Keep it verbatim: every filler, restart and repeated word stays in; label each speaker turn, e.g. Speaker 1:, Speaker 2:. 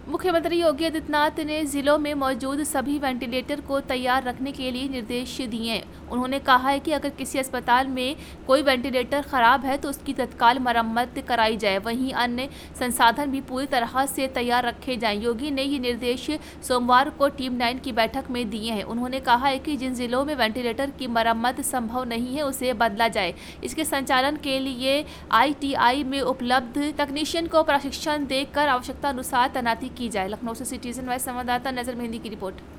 Speaker 1: मुख्यमंत्री योगी आदित्यनाथ ने जिलों में मौजूद सभी वेंटिलेटर को तैयार रखने के लिए निर्देश दिए। उन्होंने कहा है कि अगर किसी अस्पताल में कोई वेंटिलेटर खराब है तो उसकी तत्काल मरम्मत कराई जाए, वहीं अन्य संसाधन भी पूरी तरह से तैयार रखे जाएं। योगी ने ये निर्देश सोमवार को टीम नाइन की बैठक में दिए हैं। उन्होंने कहा है कि जिन जिलों में वेंटिलेटर की मरम्मत संभव नहीं है उसे बदला जाए। इसके संचालन के लिए आई टी आई में उपलब्ध तकनीशियन को प्रशिक्षण देकर आवश्यकता अनुसार तैनाती की जाए। लखनऊ से सिटीजन वाइज संवाददाता नजर मेहंदी की रिपोर्ट।